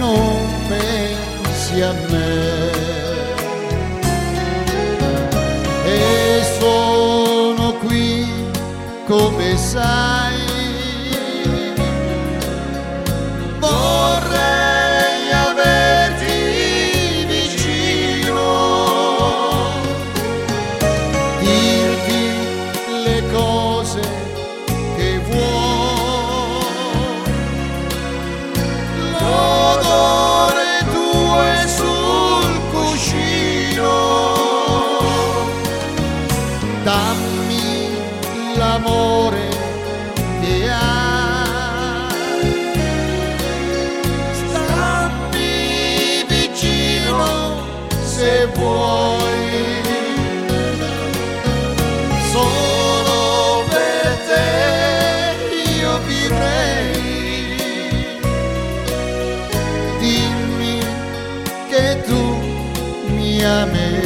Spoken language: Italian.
non pensi a me. E sono qui, come sai, vorrei averti vicino, dirti le cose che vuoi, l'odore tuo è sul cuscino, dammi l'amore che hai, stammi vicino se vuoi, solo per te io vivrei, dimmi che tu mi amerai.